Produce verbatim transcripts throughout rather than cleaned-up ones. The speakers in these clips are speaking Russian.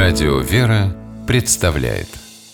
Радио «Вера» представляет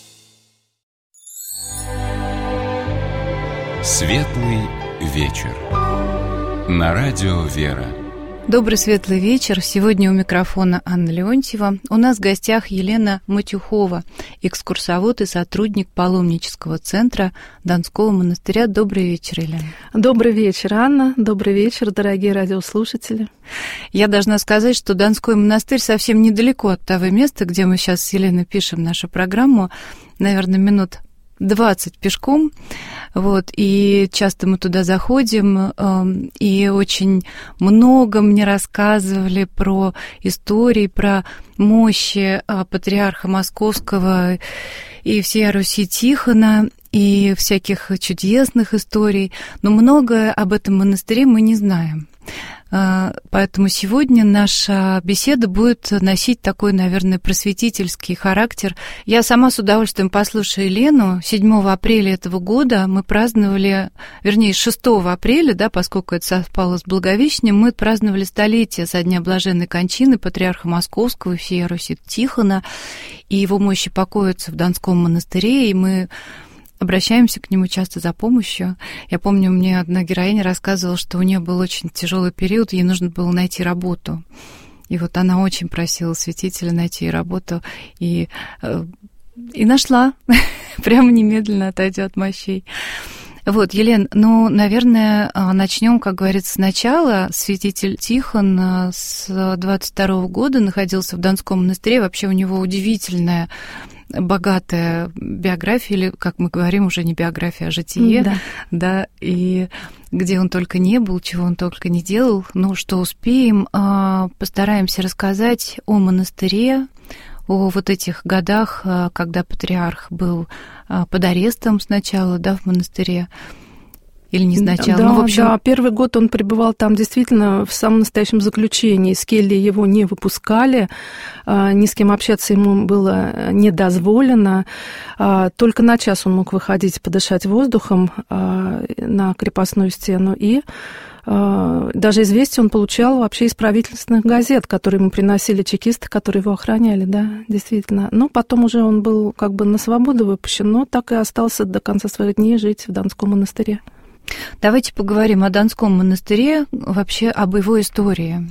Светлый вечер на Радио «Вера». Добрый светлый вечер. Сегодня у микрофона Анна Леонтьева. У нас в гостях Елена Матюхова, экскурсовод и сотрудник паломнического центра Донского монастыря. Добрый вечер, Елена. Добрый вечер, Анна. Добрый вечер, дорогие радиослушатели. Я должна сказать, что Донской монастырь совсем недалеко от того места, где мы сейчас с Еленой пишем нашу программу. Наверное, минут двадцать пешком, вот, и часто мы туда заходим, э, и очень много мне рассказывали про истории, про мощи э, патриарха Московского и всей Руси Тихона, и всяких чудесных историй, но многое об этом монастыре мы не знаем. Поэтому сегодня наша беседа будет носить такой, наверное, просветительский характер. Я сама с удовольствием послушаю Елену. седьмого апреля этого года мы праздновали, вернее, шестого апреля, да, поскольку это совпало с Благовещением, мы праздновали столетие со дня блаженной кончины патриарха Московского и всей Руси Тихона, и его мощи покоятся в Донском монастыре, и мы обращаемся к нему часто за помощью. Я помню, мне одна героиня рассказывала, что у нее был очень тяжелый период, ей нужно было найти работу. И вот она очень просила святителя найти ей работу, и, и нашла, прямо немедленно отойдя от мощей. Вот, Елен, ну, наверное, начнем, как говорится, сначала. Святитель Тихон с двадцать второго года находился в Донском монастыре. Вообще у него удивительная, богатая биография, или, как мы говорим, уже не биография, а житие, да. Да, и где он только не был, чего он только не делал. Ну, что успеем, постараемся рассказать о монастыре, о вот этих годах, когда патриарх был под арестом сначала, да, в монастыре, или не сначала? Да, ну, в общем... да, первый год он пребывал там действительно в самом настоящем заключении. Из кельи его не выпускали, ни с кем общаться ему было не дозволено. Только на час он мог выходить подышать воздухом на крепостную стену, и даже известия он получал вообще из правительственных газет, которые ему приносили чекисты, которые его охраняли, да, действительно. Но потом уже он был как бы на свободу выпущен, но так и остался до конца своих дней жить в Донском монастыре. Давайте поговорим о Донском монастыре, вообще об его истории.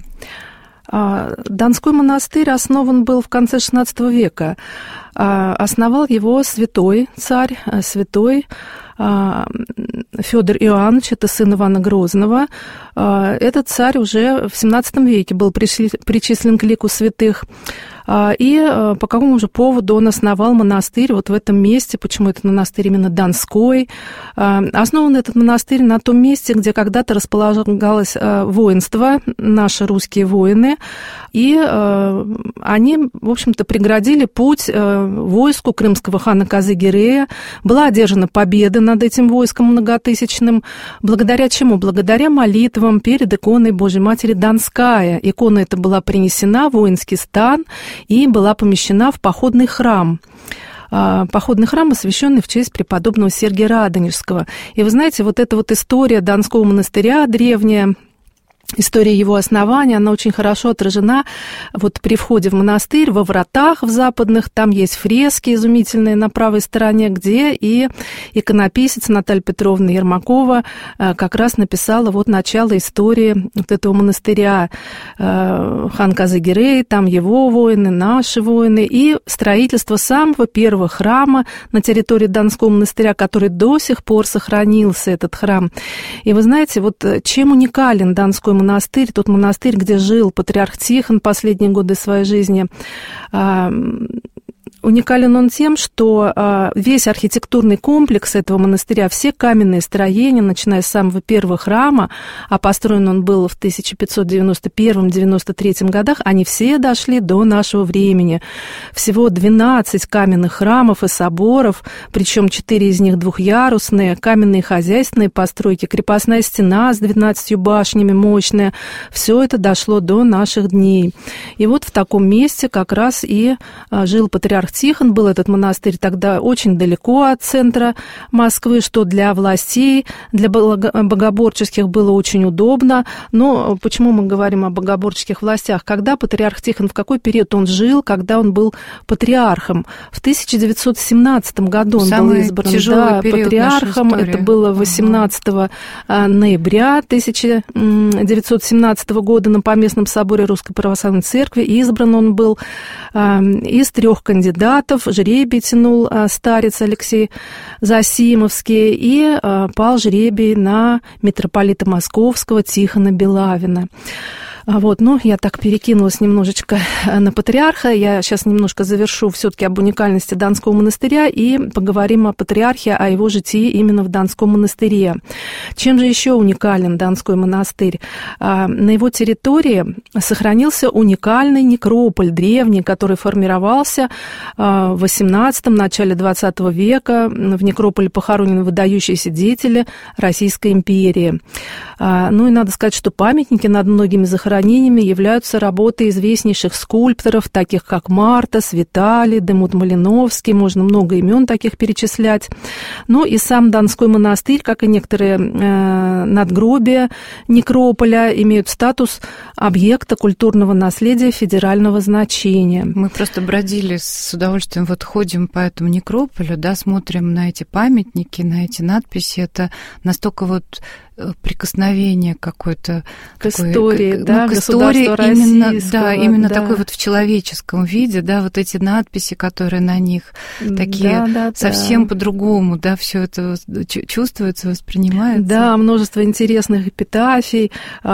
Донской монастырь основан был в конце шестнадцатого века. Основал его святой царь, святой Фёдор Иоаннович, это сын Ивана Грозного. Этот царь уже в семнадцатом веке был причислен к лику святых. И по какому же поводу он основал монастырь вот в этом месте, почему этот монастырь именно Донской. Основан этот монастырь на том месте, где когда-то располагалось воинство, наши русские воины, и они, в общем-то, преградили путь войску крымского хана Казы-Гирея. Была одержана победа над этим войском многотысячным. Благодаря чему? Благодаря молитвам перед иконой Божьей Матери Донская. Икона эта была принесена в воинский стан и была помещена в походный храм. Походный храм, освященный в честь преподобного Сергия Радонежского. И вы знаете, вот эта вот история Донского монастыря древняя, история его основания, она очень хорошо отражена вот при входе в монастырь, во вратах в западных, там есть фрески изумительные на правой стороне, где и иконописец Наталья Петровна Ермакова как раз написала вот начало истории вот этого монастыря. Хан Казы-Гирей, там его воины, наши воины, и строительство самого первого храма на территории Донского монастыря, который до сих пор сохранился, этот храм. И вы знаете, вот чем уникален Донской монастырь, тот монастырь, где жил патриарх Тихон последние годы своей жизни. Уникален он тем, что весь архитектурный комплекс этого монастыря, все каменные строения, начиная с самого первого храма, а построен он был в тысяча пятьсот девяносто первом — девяносто третьем годах, они все дошли до нашего времени. Всего двенадцать каменных храмов и соборов, причем четыре из них двухъярусные, каменные хозяйственные постройки, крепостная стена с двенадцатью башнями мощная. Все это дошло до наших дней. И вот в таком месте как раз и жил патриарх патриарх Тихон. Был этот монастырь тогда очень далеко от центра Москвы, что для властей, для богоборческих было очень удобно. Но почему мы говорим о богоборческих властях? Когда патриарх Тихон, в какой период он жил, когда он был патриархом? В тысяча девятьсот семнадцатом году он Самый был избран да, патриархом. Это было восемнадцатого ноября тысяча девятьсот семнадцатого года на Поместном соборе Русской Православной Церкви. Избран он был из трех кандидатов. Жребий тянул старец Алексей Засимовский, и пал жребий на митрополита Московского Тихона Белавина. Вот, ну, я так перекинулась немножечко на патриарха. Я сейчас немножко завершу все-таки об уникальности Донского монастыря и поговорим о патриархе, о его житии именно в Донском монастыре. Чем же еще уникален Донской монастырь? На его территории сохранился уникальный некрополь древний, который формировался в восемнадцатом, начале двадцатого века. В некрополе похоронены выдающиеся деятели Российской империи. Ну и надо сказать, что памятники над многими захоронениями являются работы известнейших скульпторов, таких как Мартас, Виталий, Демут Малиновский, можно много имен таких перечислять. Ну и сам Донской монастырь, как и некоторые э, надгробия некрополя, имеют статус объекта культурного наследия федерального значения. Мы просто бродили с удовольствием, вот ходим по этому некрополю, да, смотрим на эти памятники, на эти надписи, это настолько вот прикосновение какое-то к истории, как, да, ну, к истории именно, да, именно да. такой вот в человеческом виде, да, вот эти надписи, которые на них такие да, да, совсем да. по-другому, да, все это чувствуется, воспринимается. Да, множество интересных эпитафий,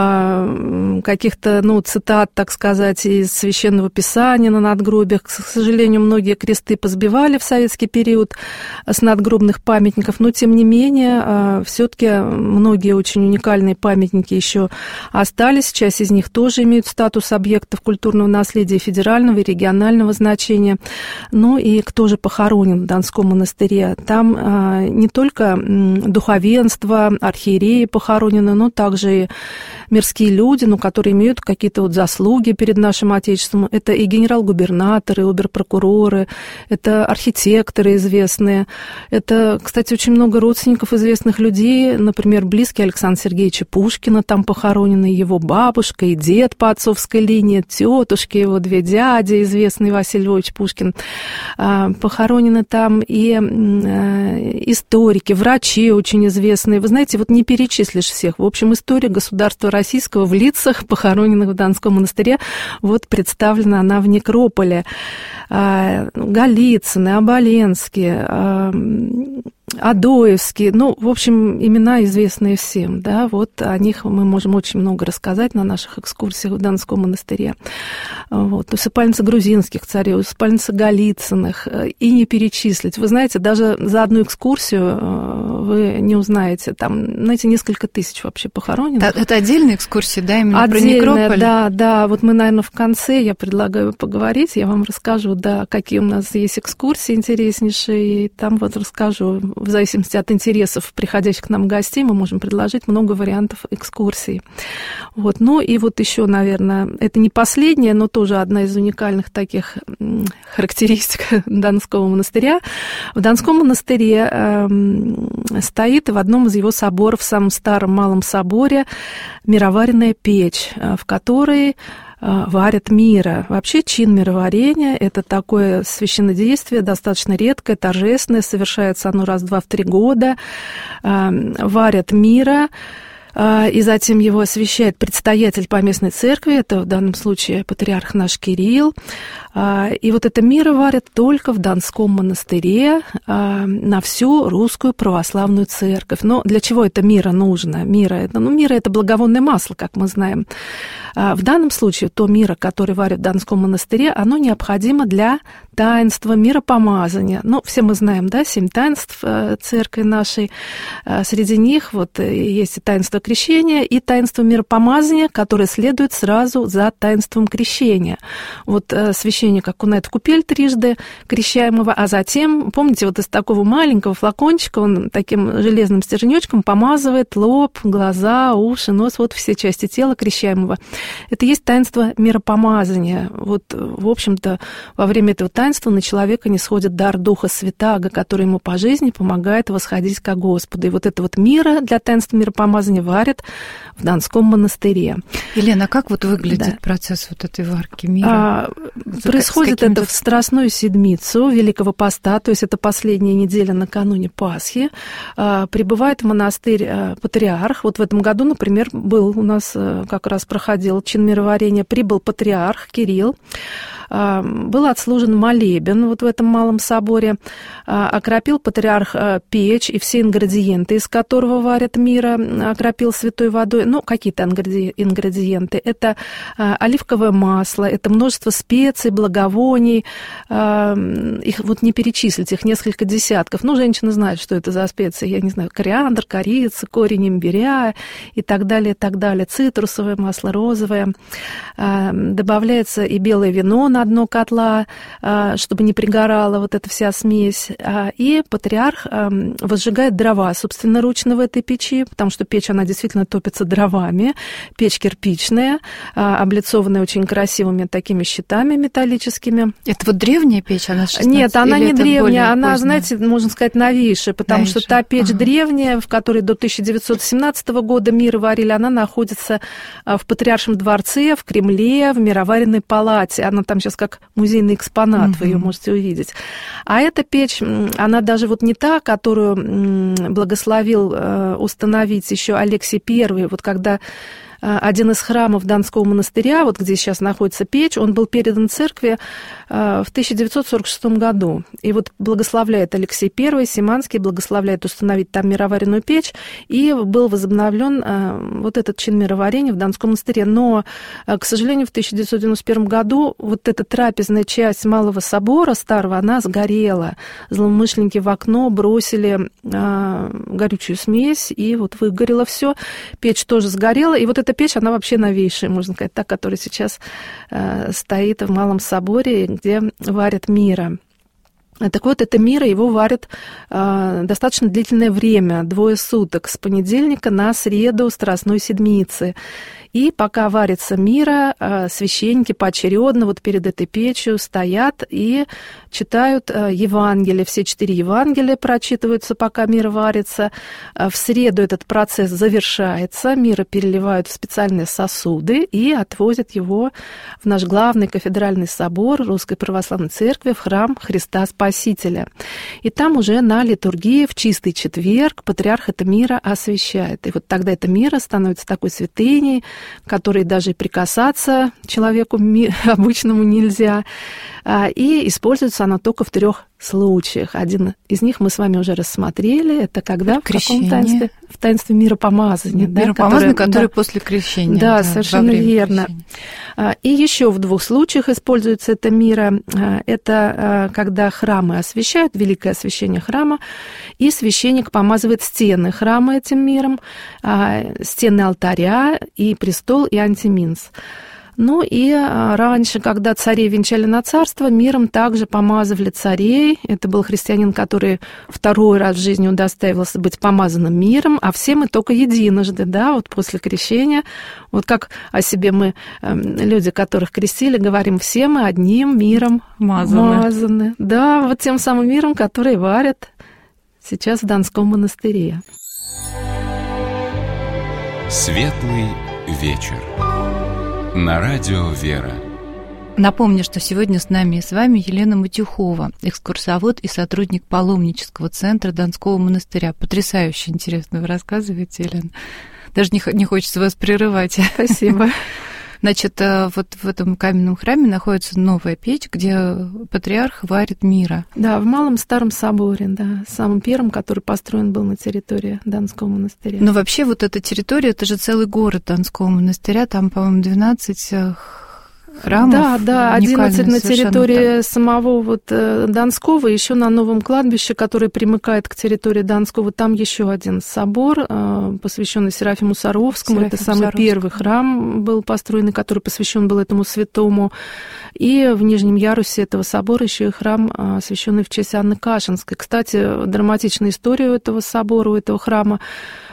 каких-то, ну, цитат, так сказать, из Священного Писания на надгробиях. К сожалению, многие кресты позбивали в советский период с надгробных памятников, но тем не менее, все-таки многие очень уникальные памятники еще остались. Часть из них тоже имеют статус объектов культурного наследия федерального и регионального значения. Ну и кто же похоронен в Донском монастыре? Там а, не только духовенство, архиереи похоронены, но также и мирские люди, ну, которые имеют какие-то вот заслуги перед нашим Отечеством. Это и генерал-губернаторы, и обер-прокуроры, это архитекторы известные. Это, кстати, очень много родственников известных людей, например, близкие Александра Сергеевича Пушкина там похоронены, его бабушка и дед по отцовской линии, тетушки, его две дяди, известный Василий Львович Пушкин. Похоронены там и историки, врачи очень известные. Вы знаете, вот не перечислишь всех. В общем, история государства российского в лицах, похороненных в Донском монастыре, вот представлена она в некрополе. Голицыны, Оболенские, Адоевский, ну, в общем, имена известные всем, да, вот о них мы можем очень много рассказать на наших экскурсиях в Донском монастыре. Вот, усыпальница грузинских царей, усыпальница Голицыных, и не перечислить. Вы знаете, даже за одну экскурсию вы не узнаете, там, знаете, несколько тысяч вообще похороненных. Это, это отдельная экскурсия, да, именно Отдельная, про некрополь? Да, да, вот мы, наверное, в конце, я предлагаю поговорить, я вам расскажу, да, какие у нас есть экскурсии интереснейшие, и там вот расскажу. В зависимости от интересов приходящих к нам гостей мы можем предложить много вариантов экскурсий. Вот. Ну и вот еще, наверное, это не последняя, но тоже одна из уникальных таких характеристик Донского монастыря. В Донском монастыре э, стоит в одном из его соборов, в самом старом Малом соборе, мироваренная печь, в которой варят миро. Вообще чин мироварения – это такое священнодействие, достаточно редкое, торжественное, совершается оно раз-два в три года. Варят миро, и затем его освящает предстоятель поместной церкви, это в данном случае патриарх наш Кирилл. И вот это миро варят только в Донском монастыре на всю русскую православную церковь. Но для чего это миро нужно? Миро это, ну, миро это благовонное масло, как мы знаем. В данном случае то миро, которое варят в Донском монастыре, оно необходимо для таинства миропомазания. Ну, все мы знаем, да, семь таинств церкви нашей. Среди них вот есть и таинство крещения, и таинство миропомазания, которое следует сразу за таинством крещения. Вот священник окунает в купель трижды крещаемого, а затем, помните, вот из такого маленького флакончика он таким железным стерженечком помазывает лоб, глаза, уши, нос, вот все части тела крещаемого. Это есть таинство миропомазания. Вот, в общем-то, во время этого таинства таинства на человека не сходит дар Духа Святаго, который ему по жизни помогает восходить ко Господу. И вот это вот мира для таинства миропомазания варят в Донском монастыре. Елена, а как вот выглядит да. процесс вот этой варки мира? А, происходит это в Страстную Седмицу Великого Поста, то есть это последняя неделя накануне Пасхи. А, прибывает в монастырь а, патриарх. Вот в этом году, например, был у нас а, как раз проходил чин мироварения, прибыл патриарх Кирилл. Был отслужен молебен вот в этом малом соборе, окропил патриарх печь и все ингредиенты, из которого варят мира, окропил святой водой. Ну, какие-то ингредиенты. Это оливковое масло, это множество специй, благовоний. Их вот не перечислить, их несколько десятков. Ну, женщины знают, что это за специи. Я не знаю, кориандр, корица, корень имбиря и так далее, и так далее. Цитрусовое масло, розовое. Добавляется и белое вино на дно котла, чтобы не пригорала вот эта вся смесь. И патриарх возжигает дрова собственноручно в этой печи, потому что печь, она действительно топится дровами. Печь кирпичная, облицованная очень красивыми такими щитами металлическими. Это вот древняя печь? Она шестнадцатая? Нет, она не древняя, она, поздняя? Знаете, можно сказать, новейшая, потому новейшая. Что та печь ага. древняя, в которой до тысяча девятьсот семнадцатого года мир варили, она находится в Патриаршем дворце, в Кремле, в мироваренной палате. Она там сейчас как музейный экспонат, mm-hmm. вы ее можете увидеть. А эта печь, она даже вот не та, которую благословил установить еще Алексий Первый, вот когда один из храмов Донского монастыря, вот где сейчас находится печь, он был передан церкви в тысяча девятьсот сорок шестом году. И вот благословляет Алексей Первый, Симанский, благословляет установить там мироваренную печь, и был возобновлен вот этот чин мироварения в Донском монастыре. Но, к сожалению, в тысяча девятьсот девяносто первом году вот эта трапезная часть Малого собора старого, она сгорела. Злоумышленники в окно бросили горючую смесь, и вот выгорело все. Печь тоже сгорела, и вот эта печь, она вообще новейшая, можно сказать, та, которая сейчас э, стоит в Малом соборе, где варят мира. Так вот, это мира, его варят э, достаточно длительное время, двое суток, с понедельника на среду Страстной Седмицы. И пока варится мира, священники поочередно вот перед этой печью стоят и читают Евангелие. Все четыре Евангелия прочитываются, пока мира варится. В среду этот процесс завершается, мира переливают в специальные сосуды и отвозят его в наш главный кафедральный собор Русской Православной Церкви, в храм Христа Спасителя. И там уже на литургии в чистый четверг патриарх это мира освящает. И вот тогда это мира становится такой святыней, которой даже прикасаться человеку обычному нельзя. И используется она только в трех случаях. Один из них мы с вами уже рассмотрели. Это когда? В каком таинстве? В таинстве миропомазания. Миропомазание, да, которое да, после крещения. Да, да совершенно верно. Крещения. И еще в двух случаях используется это мира. Это когда храмы освящают, великое освящение храма, и священник помазывает стены храма этим миром, стены алтаря, и престол, и антиминс. Ну и раньше, когда царей венчали на царство, миром также помазывали царей. Это был христианин, который второй раз в жизни удостаивался быть помазанным миром, а все мы только единожды, да, вот после крещения. Вот как о себе мы, люди, которых крестили, говорим, все мы одним миром мазаны. мазаны. Да, вот тем самым миром, который варят сейчас в Донском монастыре. Светлый вечер. На радио «Вера». Напомню, что сегодня с нами и с вами Елена Матюхова, экскурсовод и сотрудник паломнического центра Донского монастыря. Потрясающе интересно вы рассказываете, Елена. Даже не, не хочется вас прерывать. Спасибо. Значит, вот в этом каменном храме находится новая печь, где патриарх варит мира. Да, в Малом Старом соборе, да, самым первым, который построен был на территории Донского монастыря. Но вообще вот эта территория, это же целый город Донского монастыря, там, по-моему, двенадцать храмов. Да, да, одиннадцать на территории там. Самого вот Донского, еще на новом кладбище, которое примыкает к территории Донского, там еще один собор, посвященный Серафиму Саровскому. Серафим Это самый Саровский. Первый храм был построен, который посвящен был этому святому. И в нижнем ярусе этого собора еще и храм, освященный в честь Анны Кашинской. Кстати, драматичная история у этого собора, у этого храма.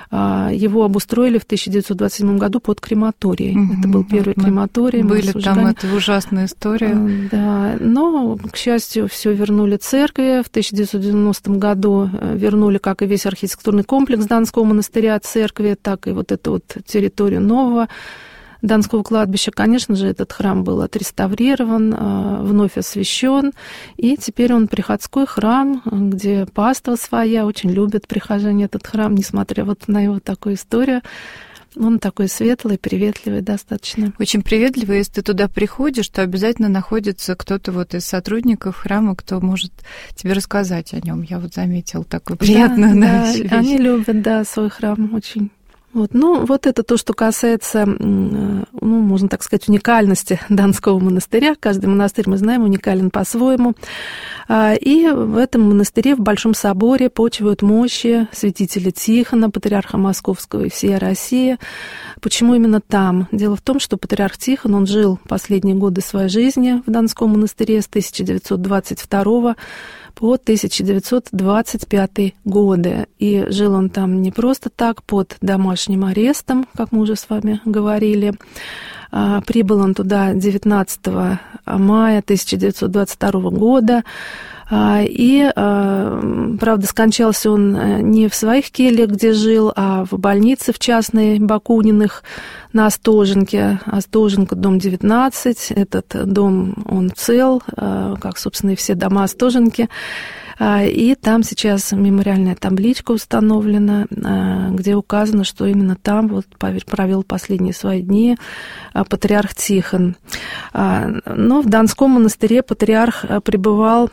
Его обустроили в тысяча девятьсот двадцать седьмом году под крематорий. Mm-hmm. Это был первый мы крематорий. Были там, это ужасная история. Да, но, к счастью, все вернули церкви. В тысяча девятьсот девяностом году вернули, как и весь архитектурный комплекс Донского монастыря, церкви, так и вот эту вот территорию нового Донского кладбища. Конечно же, этот храм был отреставрирован, вновь освящен, и теперь он приходской храм, где паства своя, очень любят прихожане этот храм, несмотря вот на его такую историю. Он такой светлый, приветливый достаточно. Очень приветливый. Если ты туда приходишь, то обязательно находится кто-то вот из сотрудников храма, кто может тебе рассказать о нем. Я вот заметила такую приятную да, да, да, они любят, да, свой храм очень. Вот. Ну, вот это то, что касается, ну, можно так сказать, уникальности Донского монастыря. Каждый монастырь, мы знаем, уникален по-своему. И в этом монастыре, в Большом соборе, почивают мощи святителя Тихона, патриарха Московского и всей России. Почему именно там? Дело в том, что патриарх Тихон, он жил последние годы своей жизни в Донском монастыре с тысяча девятьсот двадцать второго по тысяча девятьсот двадцать пятый годы. И жил он там не просто так, под домашним арестом, как мы уже с вами говорили. Прибыл он туда девятнадцатого мая тысяча девятьсот двадцать второго года. И, правда, скончался он не в своих кельях, где жил, а в больнице в частной Бакуниных на Остоженке. Остоженка, дом девятнадцать. Этот дом, он цел, как, собственно, и все дома Остоженки. И там сейчас мемориальная табличка установлена, где указано, что именно там вот провел последние свои дни патриарх Тихон. Но в Донском монастыре патриарх пребывал.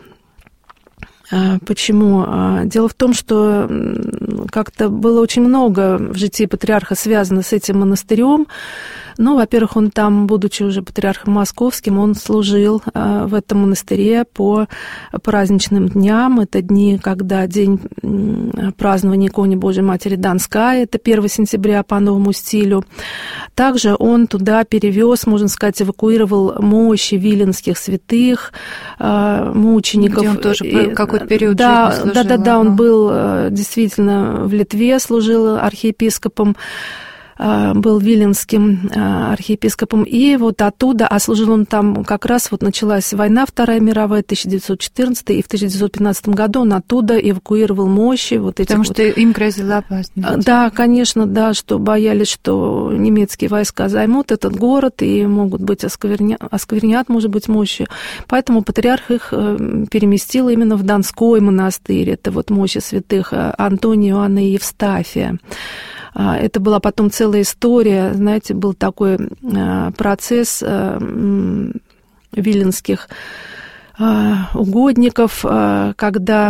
Почему? Дело в том, что как-то было очень много в житии патриарха связано с этим монастырем. Ну, во-первых, он там, будучи уже патриархом московским, он служил в этом монастыре по праздничным дням. Это дни, когда день празднования иконы Божией Матери Донская, это первого сентября по новому стилю. Также он туда перевез, можно сказать, эвакуировал мощи виленских святых, мучеников. Где он тоже какой-то период да, жизни служил. Да, да, да, он был действительно в Литве, служил архиепископом, был виленским архиепископом, и вот оттуда, а служил он там как раз, вот началась война Вторая мировая, тысяча девятьсот четырнадцатый, и в тысяча девятьсот пятнадцатом году он оттуда эвакуировал мощи. Вот этих Потому вот... что им грозила опасность. Да, конечно, да, что боялись, что немецкие войска займут этот город и могут быть оскверня... осквернят, может быть, мощи. Поэтому патриарх их переместил именно в Донской монастырь. Это вот мощи святых Антония, Иоанна и Евстафия. Это была потом целая история, знаете, был такой процесс виленских угодников, когда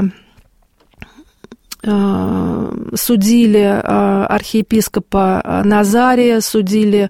судили архиепископа Назария, судили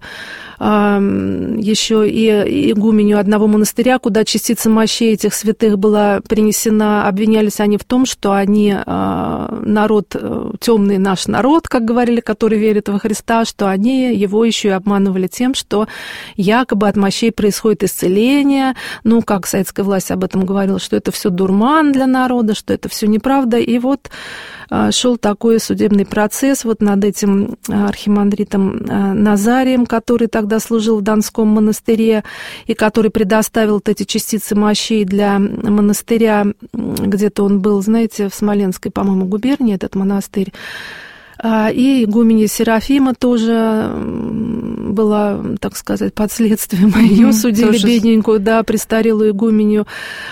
еще и игуменю одного монастыря, куда частица мощей этих святых была принесена. Обвинялись они в том, что они народ, темный наш народ, как говорили, который верит во Христа, что они его еще и обманывали тем, что якобы от мощей происходит исцеление. Ну, как советская власть об этом говорила, что это все дурман для народа, что это все неправда. И вот шел такой судебный процесс вот над этим архимандритом Назарием, который тогда служил в Донском монастыре и который предоставил вот эти частицы мощей для монастыря. Где-то он был, знаете, в Смоленской, по-моему, губернии, этот монастырь. И игуменья Серафима тоже была, так сказать, под следствием. Mm-hmm. Ее судили, тоже... бедненькую, да, престарелую игуменью.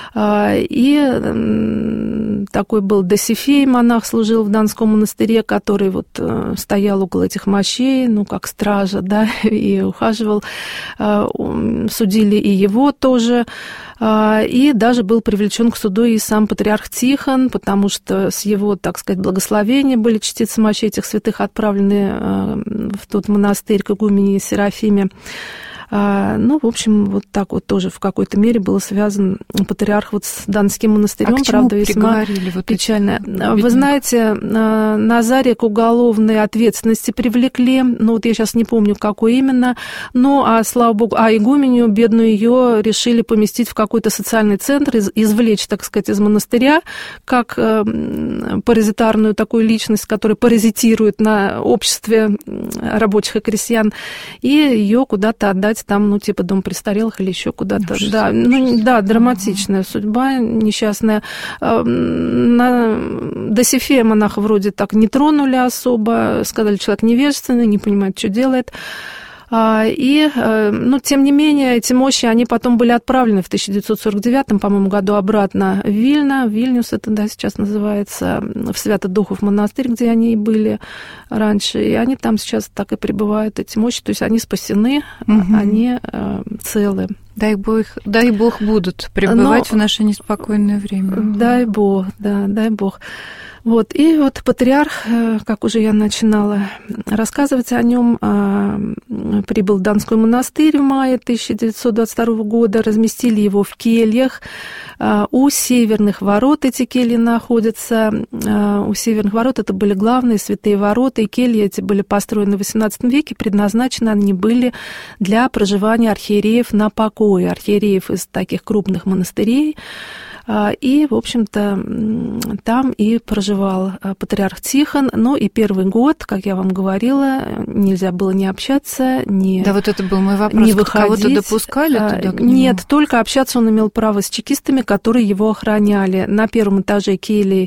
И такой был Досифей, монах, служил в Донском монастыре, который вот стоял около этих мощей, ну, как стража, да, и ухаживал. Судили и его тоже. И даже был привлечен к суду и сам патриарх Тихон, потому что с его, так сказать, благословения были частицы мощей этих святых отправлены в тот монастырь к игумене Серафиме. Ну, в общем, вот так вот тоже в какой-то мере был связан патриарх вот с Донским монастырем. А к чему правда, весьма вот печально. Вы знаете, Назария к уголовной ответственности привлекли, ну вот я сейчас не помню, какой именно, но, а слава богу, а игуменью бедную ее решили поместить в какой-то социальный центр, извлечь, так сказать, из монастыря, как паразитарную такую личность, которая паразитирует на обществе рабочих и крестьян, и ее куда-то отдать там, ну, типа дом престарелых или еще куда-то. Ужас, да, ужас. Ну, да, драматичная ага. судьба, несчастная. На Досифея монаха вроде так не тронули особо, сказали, человек невежественный, не понимает, что делает. И, ну, тем не менее, эти мощи, они потом были отправлены в тысяча девятьсот сорок девятом, по-моему, году обратно в Вильно, Вильнюс это, да, сейчас называется, в Свято-Духов монастырь, где они и были раньше, и они там сейчас так и пребывают, эти мощи, то есть они спасены, угу. они э, целы. Дай Бог, дай Бог будут пребывать Но, в наше неспокойное время. Дай Бог, да, дай Бог. Вот, и вот патриарх, как уже я начинала рассказывать о нем, прибыл в Донской монастырь в мае тысяча девятьсот двадцать второго года, разместили его в кельях. У северных ворот эти кельи находятся. У северных ворот это были главные святые ворота, и кельи эти были построены в восемнадцатом веке, предназначены они были для проживания архиереев на покое, архиереев из таких крупных монастырей. И, в общем-то, там и проживал патриарх Тихон. Ну и первый год, как я вам говорила, нельзя было не общаться, не Да, вот это был мой вопрос. Не выходить. Кого-то допускали туда к нему? Нет, только общаться он имел право с чекистами, которые его охраняли. На первом этаже кельи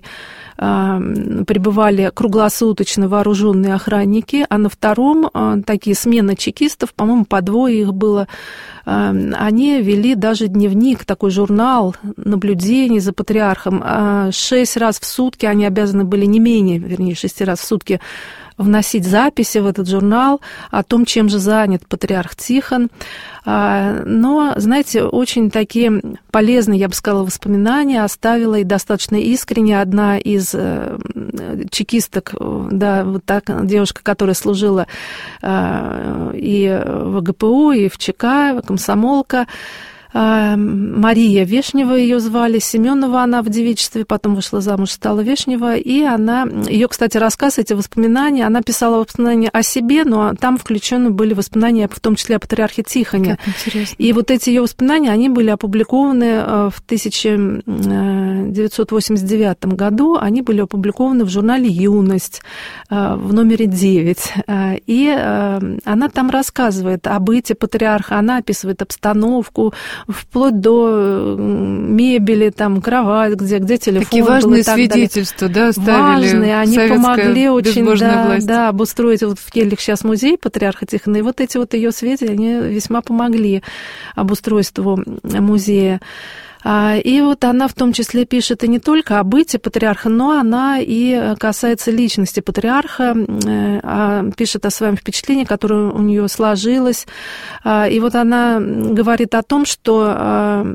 пребывали круглосуточно вооруженные охранники, а на втором такие смены чекистов, по-моему, по двое их было. Они вели даже дневник, такой журнал наблюдений за патриархом. Шесть раз в сутки они обязаны были, не менее, вернее, шести раз в сутки, вносить записи в этот журнал о том, чем же занят патриарх Тихон. Но, знаете, очень такие полезные, я бы сказала, воспоминания оставила и достаточно искренне одна из чекисток, да, вот так, девушка, которая служила и в ГПУ, и в ЧК, комсомолка, Мария Вешнева ее звали, Семенова она в девичестве, потом вышла замуж, стала Вешнева, и она, ее, кстати, рассказ, эти воспоминания, она писала воспоминания о себе, но там включены были воспоминания, в том числе о патриархе Тихоне. И вот эти ее воспоминания, они были опубликованы в тысяча девятьсот восемьдесят девятом году, они были опубликованы в журнале «Юность» в номере девять, и она там рассказывает о быте патриарха, она описывает обстановку, вплоть до мебели, там, кровать, где, где телефон. Такие важные свидетельства, да, оставили. Важные, они помогли очень, да, да, обустроить вот в кельях сейчас музей патриарха Тихона, и вот эти вот ее свидетельства, они весьма помогли обустройству музея. И вот она в том числе пишет и не только о быте патриарха, но она и касается личности патриарха, пишет о своем впечатлении, которое у нее сложилось. И вот она говорит о том, что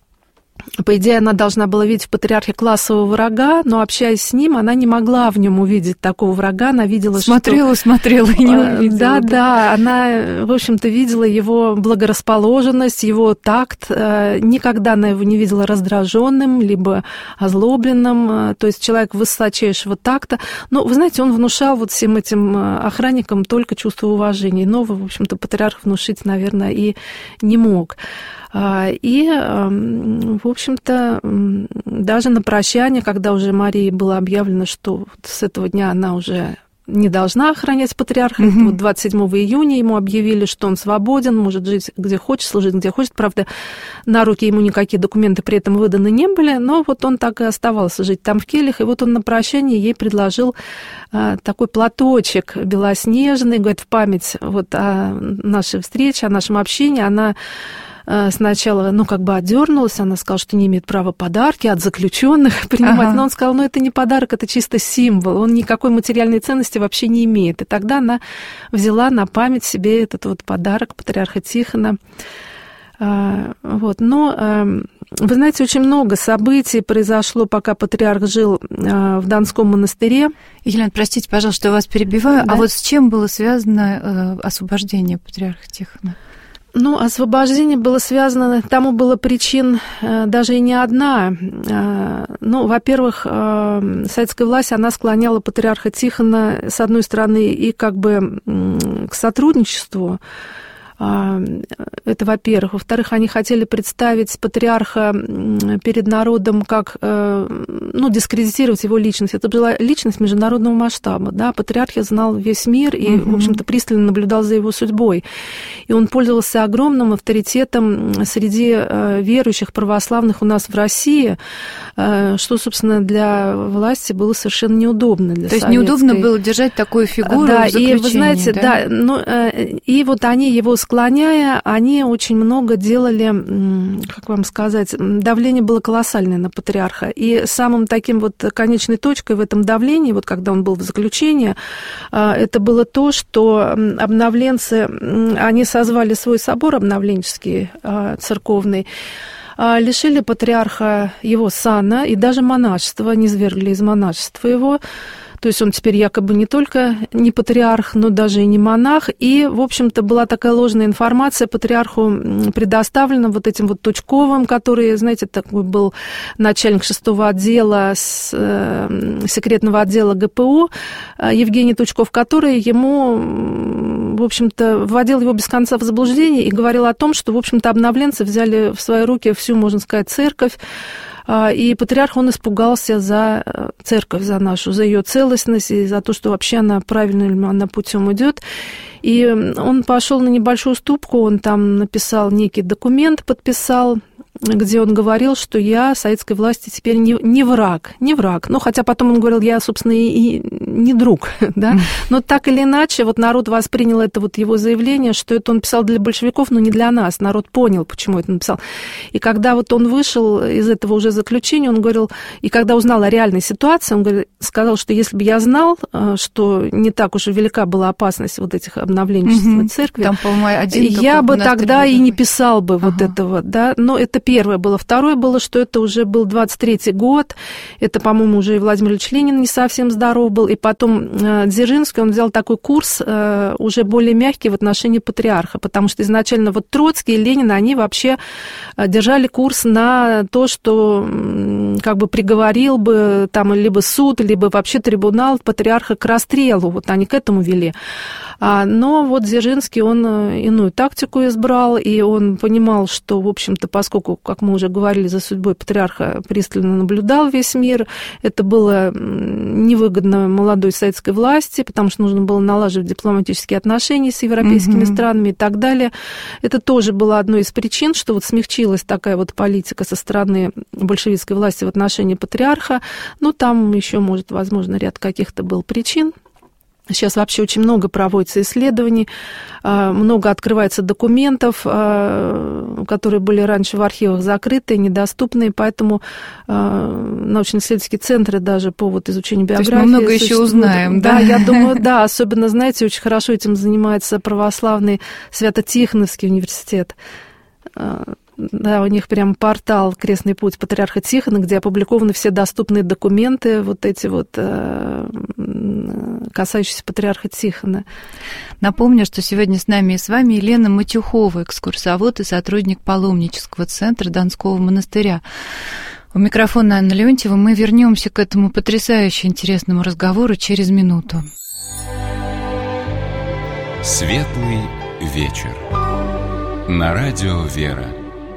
по идее, она должна была видеть в патриархе классового врага, но, общаясь с ним, она не могла в нем увидеть такого врага. Она видела, смотрела, что... смотрела и не увидела. Да, да, да, она, в общем-то, видела его благорасположенность, его такт. Никогда она его не видела раздраженным, либо озлобленным. То есть человек высочайшего такта. Но, вы знаете, он внушал вот всем этим охранникам только чувство уважения. Иного, в общем-то, патриарх внушить, наверное, и не мог. И, в общем-то, даже на прощание, когда уже Марии было объявлено, что с этого дня она уже не должна охранять патриарха, mm-hmm. вот двадцать седьмого июня ему объявили, что он свободен, может жить где хочет, служить где хочет. Правда, на руки ему никакие документы при этом выданы не были, но вот он так и оставался жить там в кельях. И вот он на прощание ей предложил а, такой платочек белоснежный, говорит, в память вот о нашей встрече, о нашем общении. Она сначала, ну, как бы отдернулась, она сказала, что не имеет права подарки от заключенных принимать, ага. но он сказал, ну, это не подарок, это чисто символ, он никакой материальной ценности вообще не имеет. И тогда она взяла на память себе этот вот подарок патриарха Тихона. Вот. Но, вы знаете, очень много событий произошло, пока патриарх жил в Донском монастыре. Елена, простите, пожалуйста, что я вас перебиваю, да? А вот с чем было связано освобождение патриарха Тихона? Ну, освобождение было связано, тому было причин э, даже и не одна. Э, ну, во-первых, э, советская власть, она склоняла патриарха Тихона, с одной стороны, и как бы э, к сотрудничеству. Это, во-первых. Во-вторых, они хотели представить патриарха перед народом как, ну, дискредитировать его личность. Это была личность международного масштаба, да, патриарх знал весь мир и, угу. в общем-то, пристально наблюдал за его судьбой. И он пользовался огромным авторитетом среди верующих православных у нас в России, что, собственно, для власти было совершенно неудобно. Для То есть советской. Неудобно было держать такую фигуру да, в заключении, и вы знаете, да, да ну, и вот они его склоняя, они очень много делали, как вам сказать, давление было колоссальное на патриарха. И самым таким вот конечной точкой в этом давлении, вот когда он был в заключении, это было то, что обновленцы, они созвали свой собор обновленческий, церковный, лишили патриарха его сана и даже монашества, низвергли из монашества его. То есть он теперь якобы не только не патриарх, но даже и не монах. И, в общем-то, была такая ложная информация патриарху предоставлена вот этим вот Тучковым, который, знаете, такой был начальник шестого отдела, с, э, секретного отдела ГПУ, Евгений Тучков, который ему, в общем-то, вводил его без конца в заблуждение и говорил о том, что, в общем-то, обновленцы взяли в свои руки всю, можно сказать, церковь. И патриарх, он испугался за церковь, за нашу, за ее целостность и за то, что вообще она правильным она путем идет. И он пошел на небольшую уступку, он там написал некий документ, подписал, где он говорил, что я советской власти теперь не, не враг, не враг. Ну, хотя потом он говорил, я, собственно, и, и не друг, да. Но так или иначе, вот народ воспринял это вот его заявление, что это он писал для большевиков, но не для нас. Народ понял, почему это написал. И когда вот он вышел из этого уже заключения, он говорил, и когда узнал о реальной ситуации, он говорит, сказал, что если бы я знал, что не так уж и велика была опасность вот этих обновленчества угу. церкви, там, по-моему, один я бы тогда и не писал бы ага. вот этого, да. Но это первое было. Второе было, что это уже был двадцать третий год, это, по-моему, уже и Владимир Ильич Ленин не совсем здоров был, и потом Дзержинский, он взял такой курс уже более мягкий в отношении патриарха, потому что изначально вот Троцкий и Ленин, они вообще держали курс на то, что как бы приговорил бы там либо суд, либо вообще трибунал патриарха к расстрелу, вот они к этому вели. Но вот Дзержинский, он иную тактику избрал, и он понимал, что, в общем-то, поскольку, как мы уже говорили, за судьбой патриарха пристально наблюдал весь мир, это было невыгодно молодой советской власти, потому что нужно было налаживать дипломатические отношения с европейскими mm-hmm. странами и так далее. Это тоже было одной из причин, что вот смягчилась такая вот политика со стороны большевистской власти в отношении патриарха. Ну, там еще, может, возможно, ряд каких-то был причин. Сейчас вообще очень много проводится исследований, много открывается документов, которые были раньше в архивах закрыты, недоступны, поэтому научно-исследовательские центры даже по вот изучению биографии... То есть мы много еще узнаем, да? Да, я думаю, да, особенно, знаете, очень хорошо этим занимается православный Свято-Тихоновский университет. Да, у них прям портал «Крестный путь патриарха Тихона», где опубликованы все доступные документы, вот эти вот, касающиеся патриарха Тихона. Напомню, что сегодня с нами и с вами Елена Матюхова, экскурсовод и сотрудник паломнического центра Донского монастыря. У микрофона Анна Леонтьева. Мы вернемся к этому потрясающе интересному разговору через минуту. Светлый вечер. На радио «Вера».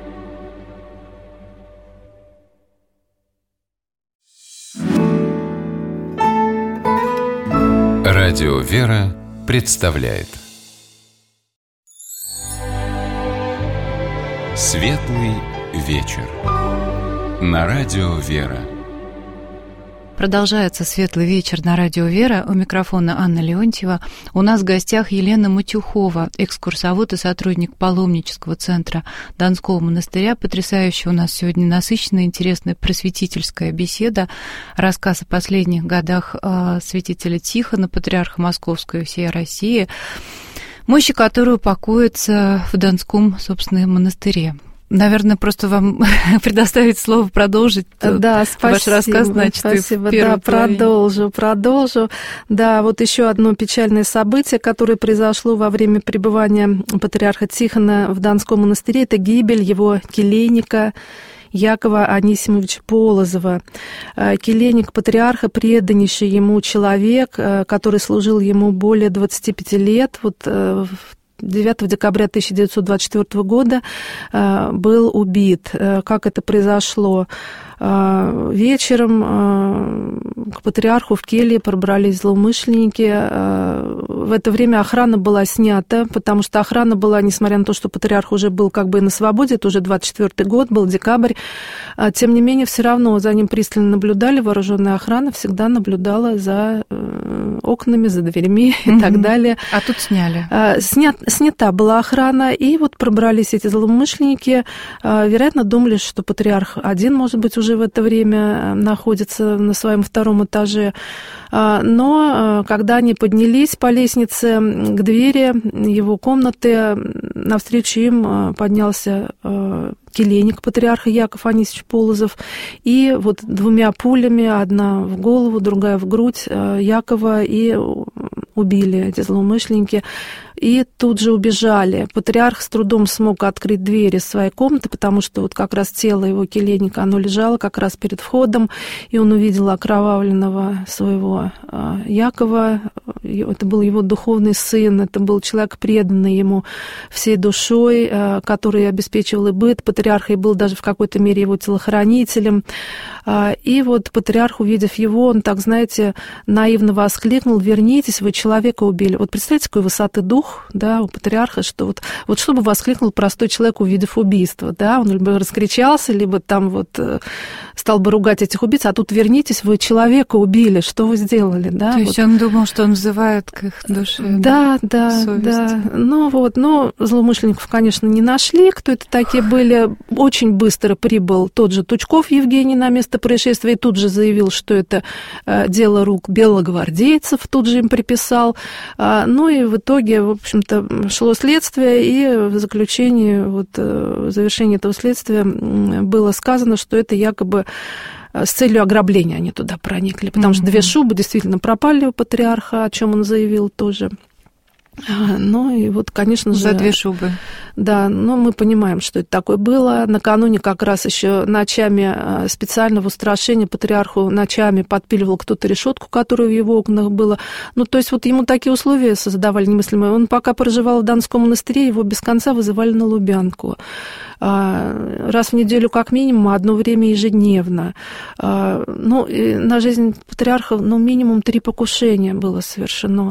Радио «Вера» представляет Светлый вечер. На радио «Вера». Продолжается «Светлый вечер» на радио «Вера». У микрофона Анна Леонтьева. У нас в гостях Елена Матюхова, экскурсовод и сотрудник паломнического центра Донского монастыря. Потрясающая у нас сегодня насыщенная, интересная просветительская беседа. Рассказ о последних годах святителя Тихона, патриарха Московского и всей России, мощи которого покоится в Донском, собственно, монастыре. наверное, просто вам предоставить слово продолжить. Да, спасибо. Ваш рассказ, значит, спасибо. Да, продолжу, продолжу. Да, вот еще одно печальное событие, которое произошло во время пребывания патриарха Тихона в Донском монастыре, это гибель его келейника Якова Анисимовича Полозова. Келейник патриарха, преданнейший ему человек, который служил ему более двадцати пяти лет, вот в девятого декабря тысяча девятьсот двадцать четвёртого года был убит. Как это произошло? Вечером к патриарху в келье пробрались злоумышленники. В это время охрана была снята, потому что охрана была, несмотря на то, что патриарх уже был как бы на свободе, это уже двадцать четвёртый год, был декабрь, тем не менее, все равно за ним пристально наблюдали, вооруженная охрана всегда наблюдала за окнами, за дверьми и mm-hmm. так далее. А тут сняли? Снят, снята была охрана, и вот пробрались эти злоумышленники, вероятно, думали, что патриарх один, может быть, уже в это время находится на своем втором этаже. Но когда они поднялись по лестнице к двери его комнаты, навстречу им поднялся келейник патриарха Яков Анисимович Полозов, и вот двумя пулями, одна в голову, другая в грудь Якова, и убили эти злоумышленники, и тут же убежали. Патриарх с трудом смог открыть двери своей комнаты, потому что вот как раз тело его келейника, оно лежало как раз перед входом, и он увидел окровавленного своего Якова. Это был его духовный сын, это был человек, преданный ему всей душой, который обеспечивал и быт патриарха, и был даже в какой-то мере его телохранителем. И вот патриарх, увидев его, он так, знаете, наивно воскликнул: «Вернитесь, вы человека убили». Вот представьте, какой высоты дух, да, у патриарха, что вот, вот что бы воскликнул простой человек, увидев убийство, да, он либо раскричался, либо там вот стал бы ругать этих убийц, а тут: «Вернитесь, вы человека убили, что вы сделали», да. То вот. есть он думал, что он взывает к их душе, да, да, совести. Да, ну вот, но злоумышленников, конечно, не нашли, кто это такие были. Очень быстро прибыл тот же Тучков Евгений на место происшествия и тут же заявил, что это дело рук белогвардейцев, тут же им приписал. Ну и в итоге, в общем-то, шло следствие, и в заключении, вот, в завершении этого следствия было сказано, что это якобы с целью ограбления они туда проникли, потому mm-hmm. что две шубы действительно пропали у патриарха, о чем он заявил тоже. Ну и вот, конечно же... За две шубы. Да, но мы понимаем, что это такое было. Накануне как раз еще ночами специально в устрашение патриарху ночами подпиливал кто-то решетку, которая в его окнах была. Ну, то есть вот ему такие условия создавали немыслимые. Он пока проживал в Донском монастыре, его без конца вызывали на Лубянку. Раз в неделю как минимум, а одно время ежедневно. Ну, на жизнь патриарха, ну, минимум три покушения было совершено.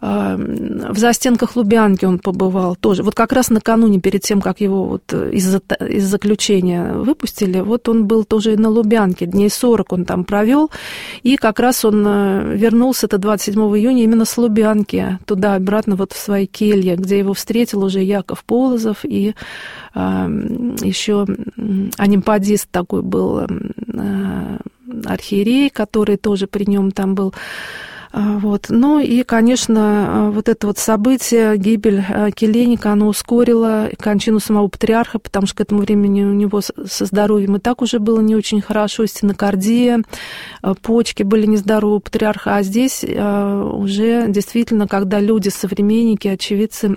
В застенках Лубянки он побывал тоже. Вот как раз накануне, перед тем, как его вот из, из заключения выпустили, вот он был тоже на Лубянке. Дней сорок он там провел, и как раз он вернулся это двадцать седьмого июня именно с Лубянки, туда-обратно вот в свои кельи, где его встретил уже Яков Полозов, и еще анимпадист такой был, архиерей, который тоже при нем там был. Вот. Ну и, конечно, вот это вот событие, гибель келейника, оно ускорило кончину самого патриарха, потому что к этому времени у него со здоровьем и так уже было не очень хорошо, стенокардия, почки были нездоровы у патриарха, а здесь уже действительно, когда люди, современники, очевидцы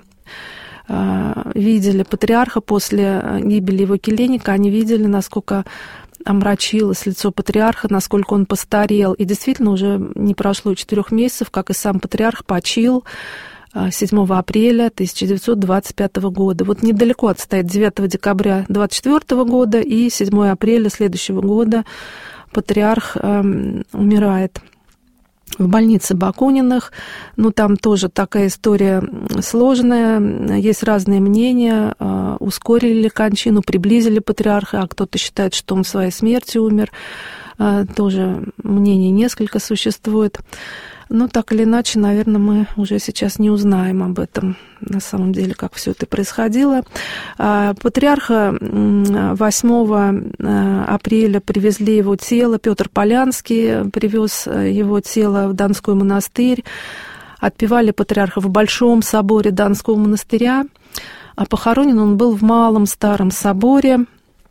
видели патриарха после гибели его келейника, они видели, насколько омрачилось лицо патриарха, насколько он постарел. И действительно, уже не прошло четырех месяцев, как и сам патриарх почил седьмого апреля тысяча девятьсот двадцать пятого года. Вот недалеко отстоит девятого декабря двадцать четвёртого года и седьмого апреля следующего года патриарх э, умирает в больнице Бакуниных. Ну, там тоже такая история сложная, есть разные мнения, ускорили ли кончину, приблизили патриарха, а кто-то считает, что он своей смертью умер. Тоже мнений несколько существует. Но так или иначе, наверное, мы уже сейчас не узнаем об этом, на самом деле, как все это происходило. Патриарха восьмого апреля привезли его тело, Петр Полянский привез его тело в Донской монастырь. Отпевали патриарха в Большом соборе Донского монастыря. а похоронен он был в Малом Старом соборе.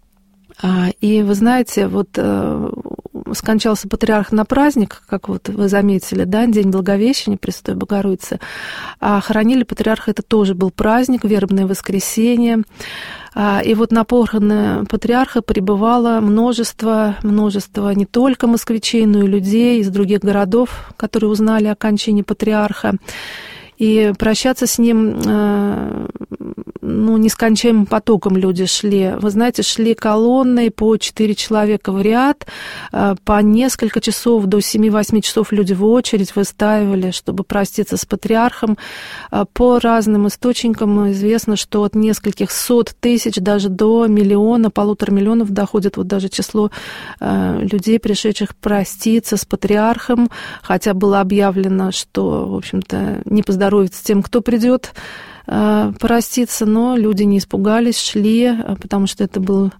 И вы знаете, вот скончался патриарх на праздник, как вот вы заметили, да, День Благовещения Пресвятой Богородицы, а хоронили патриарха, это тоже был праздник, вербное воскресенье. И вот на похороны патриарха прибывало множество, множество не только москвичей, но и людей из других городов, которые узнали о кончине патриарха. И прощаться с ним, ну, нескончаемым потоком люди шли. Вы знаете, шли колонной по четыре человека в ряд, по несколько часов, до семи-восьми часов люди в очередь выстаивали, чтобы проститься с патриархом. По разным источникам известно, что от нескольких сот тысяч даже до миллиона, полутора миллионов доходит вот даже число людей, пришедших проститься с патриархом, хотя было объявлено, что, в общем-то, не поздоровится тем, кто придет проститься, но люди не испугались, шли, потому что это был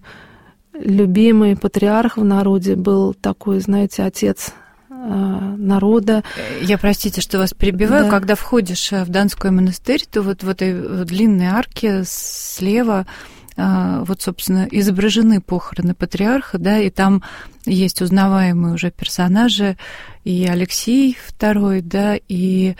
любимый патриарх в народе, был такой, знаете, отец народа. Я, простите, что вас перебиваю, да. Когда входишь в Донской монастырь, то вот в этой длинной арке слева вот, собственно, изображены похороны патриарха, да, и там есть узнаваемые уже персонажи, и Алексей второй, да, и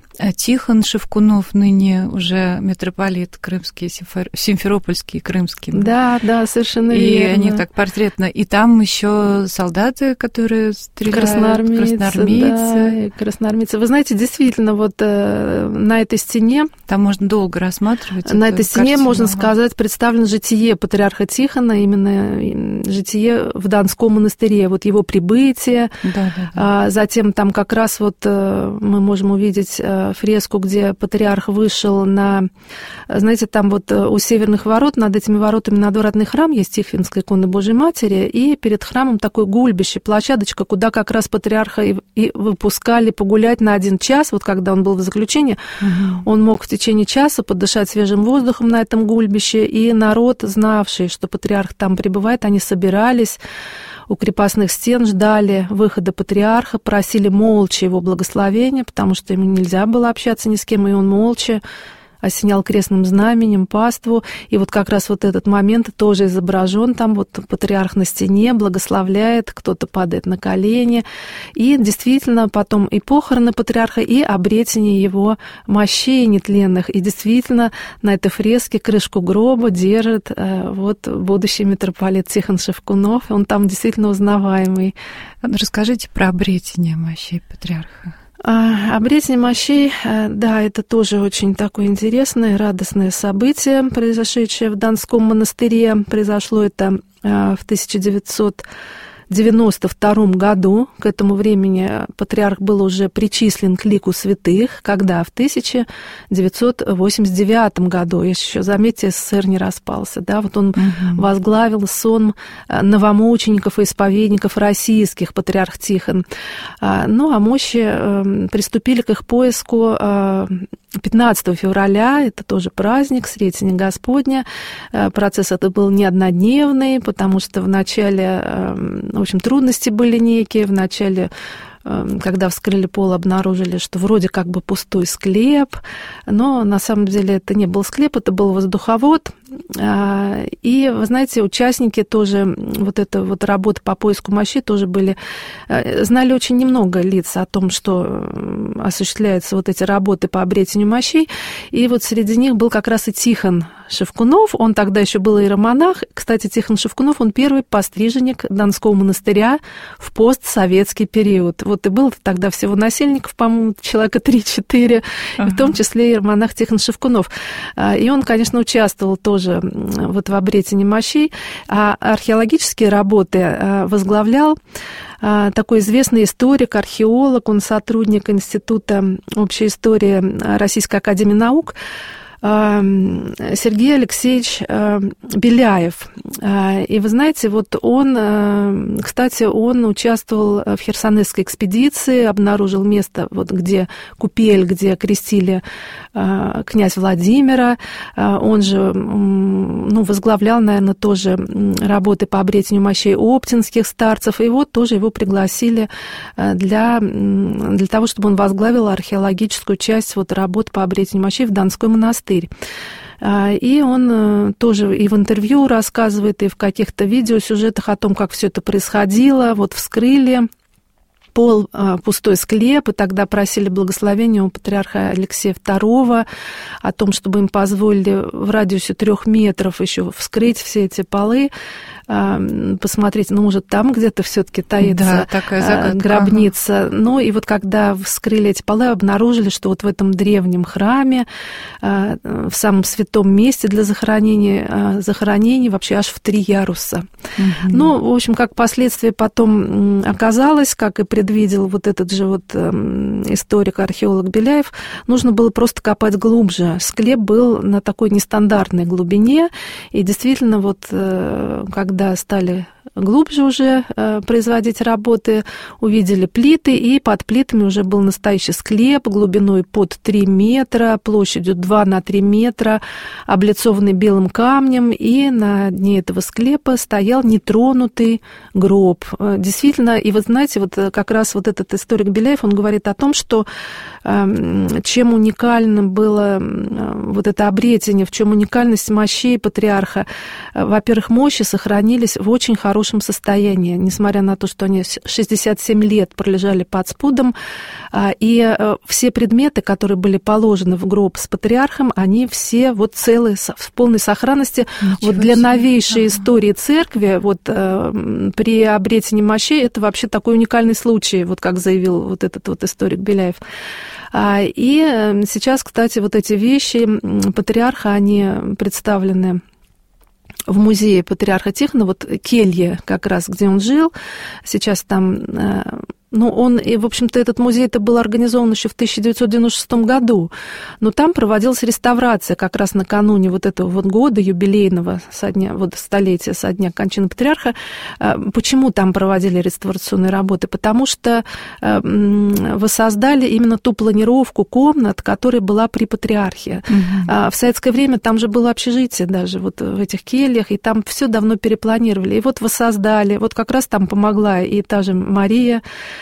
Тихон Шевкунов, ныне уже митрополит крымский, симферопольский, крымский. Да, да, совершенно и верно. И они так портретно. И там еще солдаты, которые стреляют. Красноармейцы, красноармейцы. Да, и красноармейцы. Вы знаете, действительно, вот э, на этой стене... Там можно долго рассматривать. На этой стене, картину. можно сказать, представлено житие патриарха Тихона, именно житие в Донском монастыре, вот его прибытие. Да, да, да. А, затем там как раз вот э, мы можем увидеть... фреску, где патриарх вышел на... Знаете, там вот у северных ворот, над этими воротами надворотный храм есть, Тихвинская икона Божьей Матери, и перед храмом такое гульбище, площадочка, куда как раз патриарха и, и выпускали погулять на один час, вот когда он был в заключении, угу. Он мог в течение часа подышать свежим воздухом на этом гульбище, и народ, знавший, что патриарх там пребывает, они собирались, у крепостных стен ждали выхода патриарха, просили молча его благословения, потому что ему нельзя было общаться ни с кем, и он молча осенял крестным знаменем паству. И вот как раз вот этот момент тоже изображен. Там вот патриарх на стене благословляет, кто-то падает на колени. И действительно потом и похороны патриарха, и обретение его мощей нетленных. И действительно на этой фреске крышку гроба держит вот будущий митрополит Тихон Шевкунов. Он там действительно узнаваемый. Расскажите про обретение мощей патриарха. Обретение мощей, да, это тоже очень такое интересное, радостное событие, произошедшее в Донском монастыре. Произошло это в тысяча девятьсот девяносто втором году. К этому времени патриарх был уже причислен к лику святых, когда в тысяча девятьсот восемьдесят девятом году, еще, заметьте, СССР не распался, да, вот он угу. возглавил сон новомучеников и исповедников российских, патриарх Тихон. Ну, а мощи приступили к их поиску пятнадцатого февраля, это тоже праздник, Сретения Господня. Процесс это был не однодневный, потому что вначале, в общем, трудности были некие. Вначале, когда вскрыли пол, обнаружили, что вроде как бы пустой склеп, но на самом деле это не был склеп, это был воздуховод. И, вы знаете, участники тоже вот этой вот работы по поиску мощей тоже были, знали очень немного лиц о том, что осуществляются вот эти работы по обретению мощей. И вот среди них был как раз и Тихон Шевкунов, он тогда еще был иеромонах. Кстати, Тихон Шевкунов, он первый постриженник Донского монастыря в постсоветский период. Вот и был тогда всего насельников, по-моему, человека три-четыре, ага. в том числе иеромонах Тихон Шевкунов. И он, конечно, участвовал тоже вот в обретении мощей, а археологические работы возглавлял такой известный историк, археолог, он сотрудник Института общей истории Российской академии наук, Сергей Алексеевич Беляев. И вы знаете, вот он, кстати, он участвовал в Херсонесской экспедиции, обнаружил место, вот где купель, где крестили князь Владимира. Он же, ну, возглавлял, наверное, тоже работы по обретению мощей оптинских старцев. И вот тоже его пригласили для, для того, чтобы он возглавил археологическую часть вот работ по обретению мощей в Донской монастырь. И он тоже и в интервью рассказывает, и в каких-то видеосюжетах о том, как все это происходило. Вот вскрыли пол, пустой склеп, и тогда просили благословения у патриарха Алексея второго о том, чтобы им позволили в радиусе трех метров еще вскрыть все эти полы, посмотреть, ну, может, там где-то все-таки таится, да, такая загадка, гробница. Ага. Ну, и вот когда вскрыли эти полы, обнаружили, что вот в этом древнем храме, в самом святом месте для захоронения, захоронений вообще аж в три яруса. Угу. Ну, в общем, как последствие потом оказалось, как и предвидел вот этот же вот историк-археолог Беляев, нужно было просто копать глубже. Склеп был на такой нестандартной глубине, и действительно вот когда когда стали глубже уже э, производить работы, увидели плиты, и под плитами уже был настоящий склеп глубиной под три метра, площадью два на три метра, облицованный белым камнем, и на дне этого склепа стоял нетронутый гроб. Действительно, и вы знаете, вот как раз вот этот историк Беляев, он говорит о том, что э, чем уникальным было э, вот это обретение, в чем уникальность мощей патриарха. Во-первых, мощи сохранились в очень хорошем состоянии, несмотря на то, что они шестьдесят семь лет пролежали под спудом, и все предметы, которые были положены в гроб с патриархом, они все вот целые, в полной сохранности. Ничего вот для себе. Новейшей ага. истории церкви, вот при обретении мощей, это вообще такой уникальный случай, вот как заявил вот этот вот историк Беляев. И сейчас, кстати, вот эти вещи патриарха, они представлены в музее патриарха Тихона, вот келья как раз, где он жил, сейчас там, ну, он, и, в общем-то, этот музей-то был организован еще в тысяча девятьсот девяносто шестом году, но там проводилась реставрация как раз накануне вот этого вот года юбилейного, со дня, вот столетия со дня кончины патриарха. Почему там проводили реставрационные работы? Потому что воссоздали именно ту планировку комнат, которая была при патриархе. Угу. В советское время там же было общежитие даже вот в этих кельях, и там все давно перепланировали. И вот воссоздали, вот как раз там помогла и та же Мария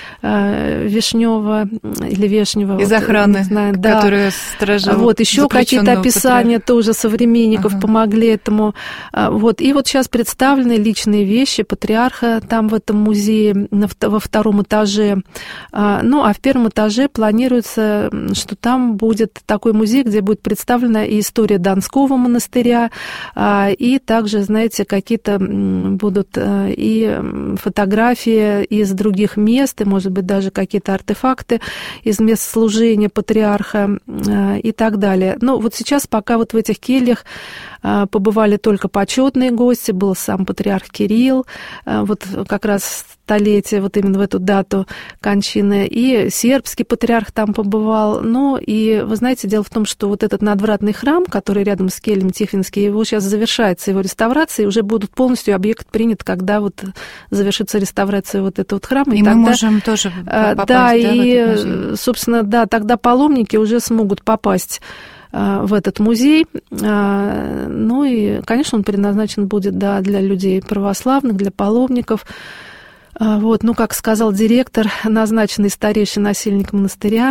Вишнева или Вешнева. Из вот, охраны, знаю, да. которая сторожила. Вот, еще какие-то описания патриарха. Тоже современников ага. помогли этому. Вот, и вот сейчас представлены личные вещи патриарха там в этом музее во втором этаже. Ну, а в первом этаже планируется, что там будет такой музей, где будет представлена и история Донского монастыря, и также, знаете, какие-то будут и фотографии из других мест, и, может быть, даже какие-то артефакты из мест служения патриарха и так далее. Но вот сейчас пока вот в этих кельях побывали только почетные гости, был сам патриарх Кирилл, вот как раз столетие, вот именно в эту дату кончины, и сербский патриарх там побывал. Ну, и вы знаете, дело в том, что вот этот надвратный храм, который рядом с кельем Тихвинский, его сейчас завершается его реставрация, и уже будут полностью объект принят, когда вот завершится реставрация вот этого вот храма. И, и тогда, мы можем тоже попасть, да, да, и, собственно, да, тогда паломники уже смогут попасть в этот музей. Ну и, конечно, он предназначен будет, да, для людей православных, для паломников. Вот, ну, как сказал директор, назначенный старейший насельник монастыря,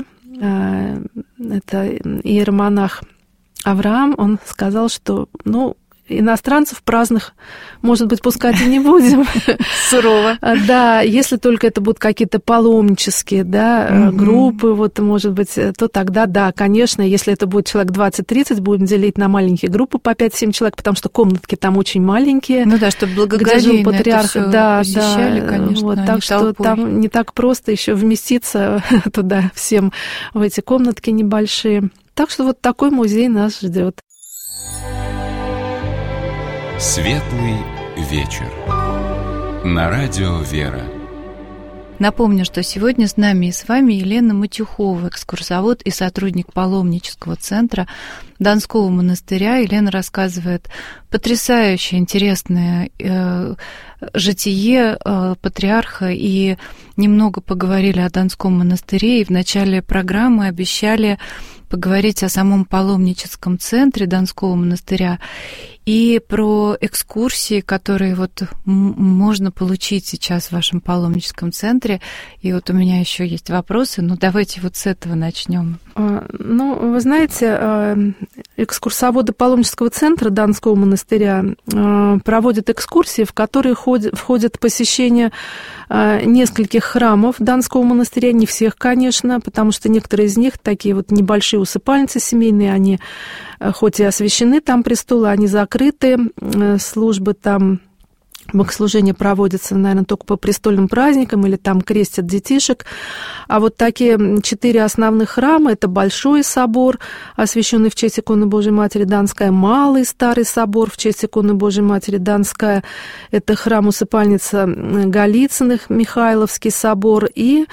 это иеромонах Авраам, он сказал, что, ну, иностранцев праздных, может быть, пускать и не будем. Сурово. Да, если только это будут какие-то паломнические, да, mm-hmm. группы, вот, может быть, то тогда, да, конечно, если это будет человек двадцать-тридцать, будем делить на маленькие группы по пять-семь человек, потому что комнатки там очень маленькие. Ну да, чтобы благоговейно патриарха, это да, посещали, да, конечно, вот, так что толпой. Там не так просто еще вместиться туда всем в эти комнатки небольшие. Так что вот такой музей нас ждет. Светлый вечер. На радио «Вера». Напомню, что сегодня с нами и с вами Елена Матюхова, экскурсовод и сотрудник паломнического центра Донского монастыря. Елена рассказывает потрясающе интересное э, житие э, патриарха, и немного поговорили о Донском монастыре, и в начале программы обещали поговорить о самом паломническом центре Донского монастыря. и про экскурсии, которые вот можно получить сейчас в вашем паломническом центре. И вот у меня еще есть вопросы, но давайте вот с этого начнем. Ну, вы знаете, экскурсоводы паломнического центра Донского монастыря проводят экскурсии, в которые входят посещение нескольких храмов Донского монастыря, не всех, конечно, потому что некоторые из них такие вот небольшие усыпальницы семейные, они хоть и освящены там престолы, они закрыты, службы там, богослужение проводится, наверное, только по престольным праздникам или там крестят детишек. А вот такие четыре основных храма – это Большой собор, освященный в честь иконы Божией Матери Донская, Малый Старый собор в честь иконы Божией Матери Донская, это храм-усыпальница Голицыных, Михайловский собор, и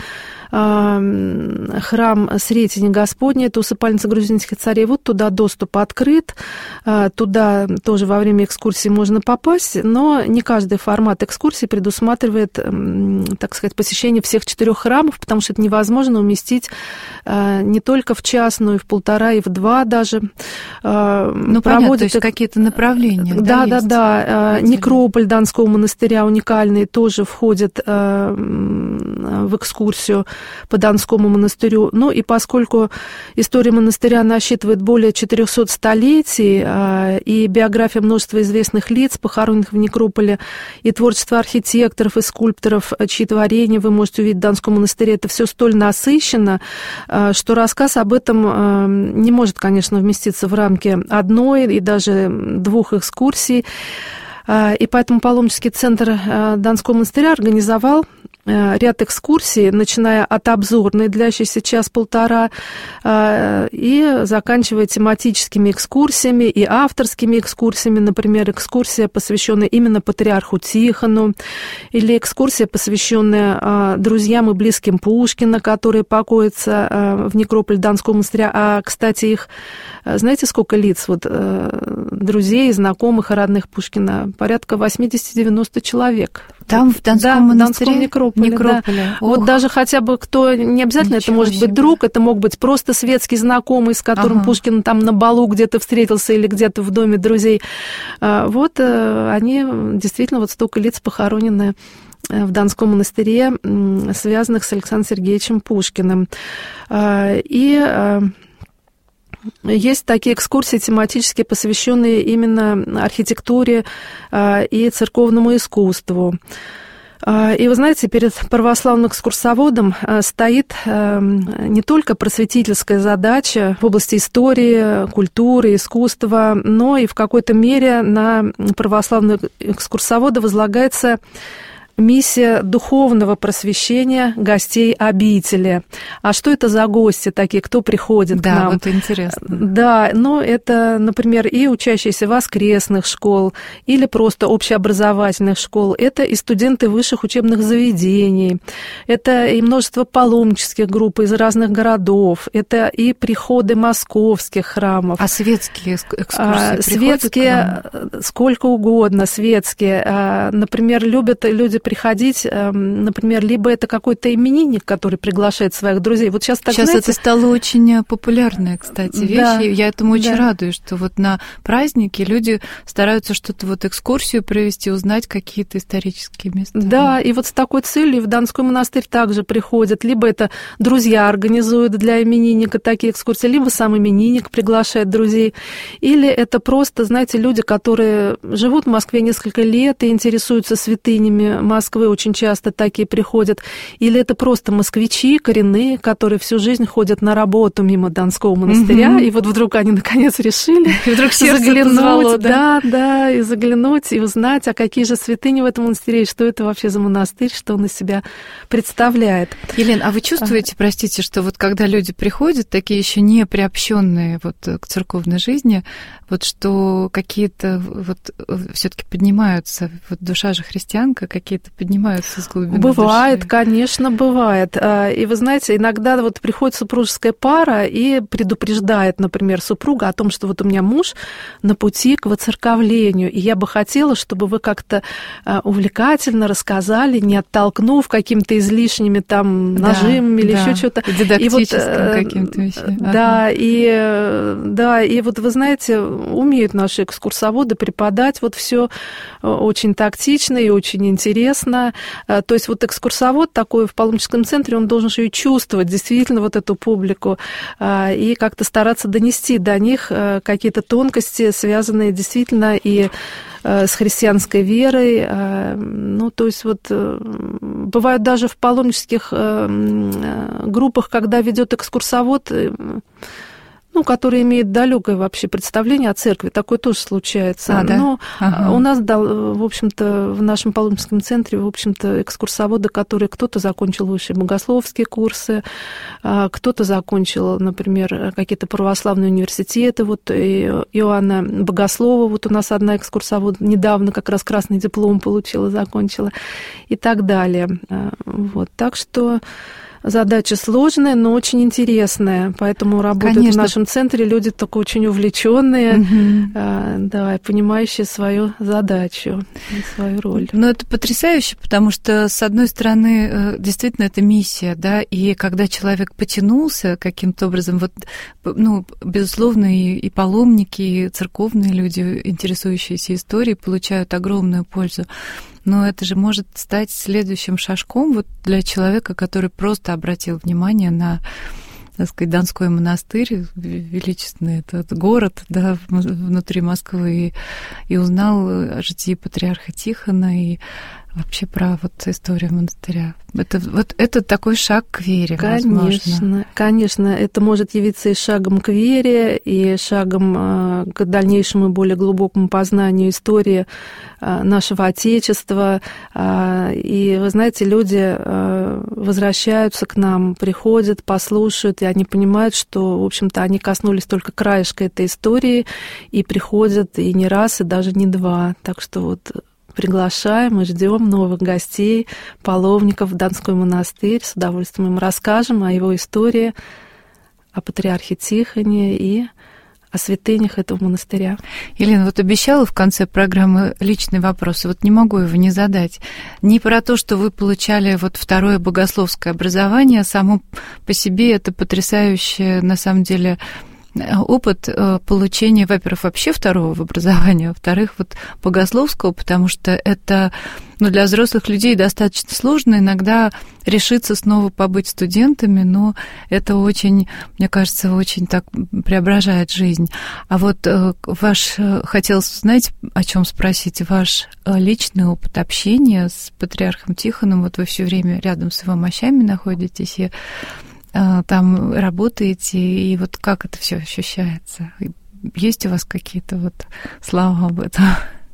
храм Сретения Господня, это усыпальница грузинских царей. Вот туда доступ открыт, туда тоже во время экскурсии можно попасть, но не каждый формат экскурсии предусматривает, так сказать, посещение всех четырех храмов, потому что это невозможно уместить не только в час, но и в полтора, и в два даже. Ну, понятно, то есть какие-то направления. Да, да, да. да. Некрополь Донского монастыря уникальный тоже входит в экскурсию по Донскому монастырю. Ну и поскольку история монастыря насчитывает более четырехсот столетий, и биография множества известных лиц, похороненных в некрополе, и творчество архитекторов и скульпторов, чьи творения вы можете увидеть в Донском монастыре, это все столь насыщенно, что рассказ об этом не может, конечно, вместиться в рамки одной и даже двух экскурсий. И поэтому паломнический центр Донского монастыря организовал ряд экскурсий, начиная от обзорной, длящейся час-полтора, и заканчивая тематическими экскурсиями и авторскими экскурсиями. Например, экскурсия, посвященная именно патриарху Тихону, или экскурсия, посвященная друзьям и близким Пушкина, которые покоятся в некрополе Донского монастыря. А, кстати, их, знаете, сколько лиц? Вот, друзей, знакомых и родных Пушкина? Порядка восемьдесят-девяносто человек. Там, в Донском да, монастыре? В Донском некрополе, некрополе. Да. Вот даже хотя бы кто, не обязательно Ничего это может себе. быть друг, это мог быть просто светский знакомый, с которым ага. Пушкин там на балу где-то встретился или где-то в доме друзей. Вот они действительно, вот столько лиц похоронены в Донском монастыре, связанных с Александром Сергеевичем Пушкиным. И есть такие экскурсии тематические, посвященные именно архитектуре и церковному искусству. И вы знаете, перед православным экскурсоводом стоит не только просветительская задача в области истории, культуры, искусства, но и в какой-то мере на православного экскурсовода возлагается миссия духовного просвещения гостей обители. А что это за гости такие, кто приходит да, к нам? Да, вот интересно. Да, ну это, например, и учащиеся воскресных школ, или просто общеобразовательных школ. Это и студенты высших учебных заведений. Это и множество паломнических групп из разных городов. Это и приходы московских храмов. А светские экскурсии а, Светские, сколько угодно, светские. А, например, любят люди приходить, например, либо это какой-то именинник, который приглашает своих друзей. Вот сейчас так, сейчас знаете, это стало очень популярной, кстати, вещь. Да, я этому очень да. радуюсь, что вот на праздники люди стараются что-то вот экскурсию провести, узнать какие-то исторические места. Да, и вот с такой целью в Донской монастырь также приходят. Либо это друзья организуют для именинника такие экскурсии, либо сам именинник приглашает друзей. Или это просто, знаете, люди, которые живут в Москве несколько лет и интересуются святынями Москвы, очень часто такие приходят. Или это просто москвичи коренные, которые всю жизнь ходят на работу мимо Донского монастыря, угу. и вот вдруг они наконец решили и вдруг заглянуть, позвало, да? да, да, и заглянуть, и узнать, а какие же святыни в этом монастыре, и что это вообще за монастырь, что он из себя представляет. Елена, а вы чувствуете, простите, что вот когда люди приходят, такие еще не приобщенные вот к церковной жизни, вот что какие-то вот все-таки поднимаются, вот душа же христианка, какие-то какие-то поднимаются с глубины Бывает, души. конечно, бывает. И вы знаете, иногда вот приходит супружеская пара и предупреждает, например, супруга о том, что вот у меня муж на пути к воцерковлению, и я бы хотела, чтобы вы как-то увлекательно рассказали, не оттолкнув какими-то излишними там нажимами, да, или да, еще что-то. Дидактическим вот, каким-то вещам. Да, ага. и, да, и вот вы знаете, умеют наши экскурсоводы преподать вот все очень тактично и очень интересно. То есть вот экскурсовод такой в паломническом центре, он должен же и чувствовать действительно вот эту публику и как-то стараться донести до них какие-то тонкости, связанные действительно и с христианской верой. Ну, то есть вот бывают даже в паломнических группах, когда ведет экскурсовод, ну, который имеет далекое вообще представление о церкви, такое тоже случается. А, да? Но ага. у нас, да, в общем-то, в нашем паломническом центре, в общем-то, экскурсоводы, которые кто-то закончил высшие богословские курсы, кто-то закончил, например, какие-то православные университеты. Вот Иоанна Богослова, вот у нас одна экскурсовод недавно как раз красный диплом получила, закончила, и так далее. Вот, так что задача сложная, но очень интересная, поэтому работают Конечно. В нашем центре люди только очень увлеченные, угу. да, понимающие свою задачу и свою роль. Ну, это потрясающе, потому что, с одной стороны, действительно, это миссия, да, и когда человек потянулся каким-то образом, вот, ну, безусловно, и, и паломники, и церковные люди, интересующиеся историей, получают огромную пользу. Но это же может стать следующим шажком вот для человека, который просто обратил внимание на, так сказать, Донской монастырь, величественный этот город, да, внутри Москвы, и, и узнал о житии патриарха Тихона и вообще про вот историю монастыря. Это, вот, это такой шаг к вере, конечно, возможно. Конечно, это может явиться и шагом к вере, и шагом к дальнейшему более глубокому познанию истории нашего Отечества. И, вы знаете, люди возвращаются к нам, приходят, послушают, и они понимают, что, в общем-то, они коснулись только краешка этой истории, и приходят и не раз, и даже не два. Так что вот приглашаем и ждем новых гостей, паломников в Донской монастырь. С удовольствием им расскажем о его истории, о патриархе Тихоне и о святынях этого монастыря. Елена, вот обещала в конце программы личный вопрос, вот не могу его не задать. Не про то, что вы получали вот второе богословское образование, само по себе это потрясающее, на самом деле, опыт получения, во-первых, вообще второго образования, во-вторых, вот богословского, потому что это, ну, для взрослых людей достаточно сложно иногда решиться снова побыть студентами, но это очень, мне кажется, очень так преображает жизнь. А вот ваш, хотелось узнать, о чем спросить, ваш личный опыт общения с патриархом Тихоном, вот вы все время рядом с его мощами находитесь, и там работаете, и вот как это все ощущается? Есть у вас какие-то вот слова об этом?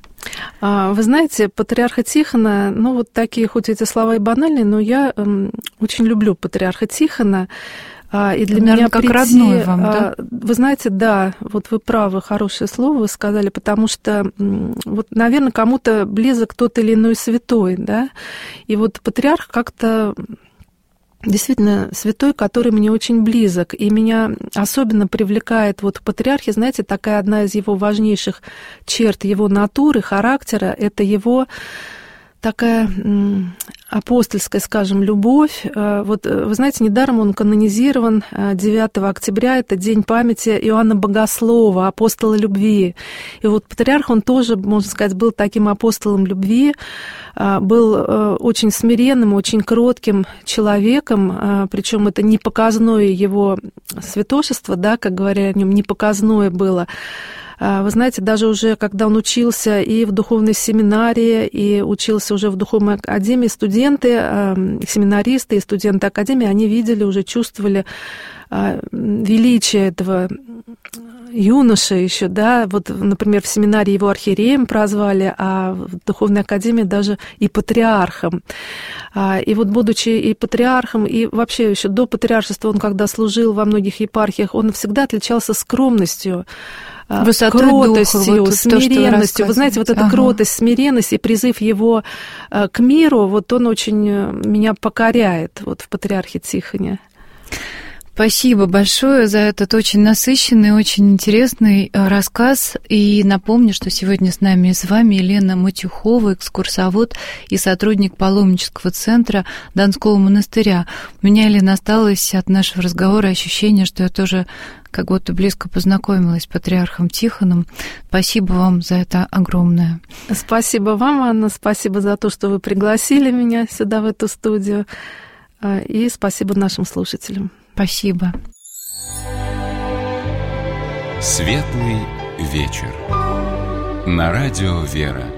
Вы знаете, патриарха Тихона, ну вот такие, хоть эти слова и банальные, но я очень люблю патриарха Тихона. И для Наверное, меня как прийти, родной вам, да? Вы знаете, да, вот вы правы, хорошее слово вы сказали, потому что, вот, наверное, кому-то близок тот или иной святой, да, и вот патриарх как-то действительно святой, который мне очень близок, и меня особенно привлекает вот в патриархе, знаете, такая одна из его важнейших черт его натуры, характера, это его такая апостольская, скажем, любовь. Вот, вы знаете, недаром он канонизирован девятого октября, это день памяти Иоанна Богослова, апостола любви. И вот патриарх, он тоже, можно сказать, был таким апостолом любви, был очень смиренным, очень кротким человеком, причем это не показное его святошество, да, как говорили о нем, не показное было. Вы знаете, даже уже когда он учился и в духовной семинарии, и учился уже в духовной академии, студенты, семинаристы и студенты академии, они видели, уже чувствовали величие этого юноша еще, да, вот, например, в семинарии его архиереем прозвали, а в духовной академии даже и патриархом. И вот, будучи и патриархом, и вообще еще до патриаршества он, когда служил во многих епархиях, он всегда отличался скромностью. Высотой кротостью, духа, вот смиренностью. Вы, вы знаете, вот эта ага. кротость, смиренность и призыв его к миру, вот он очень меня покоряет вот в патриархе Тихоне. Спасибо большое за этот очень насыщенный, очень интересный рассказ. И напомню, что сегодня с нами и с вами Елена Матюхова, экскурсовод и сотрудник паломнического центра Донского монастыря. У меня, Елена, осталось от нашего разговора ощущение, что я тоже как будто близко познакомилась с патриархом Тихоном. Спасибо вам за это огромное. Спасибо вам, Анна, спасибо за то, что вы пригласили меня сюда, в эту студию. И спасибо нашим слушателям. Спасибо. Светлый вечер. На радио «Вера».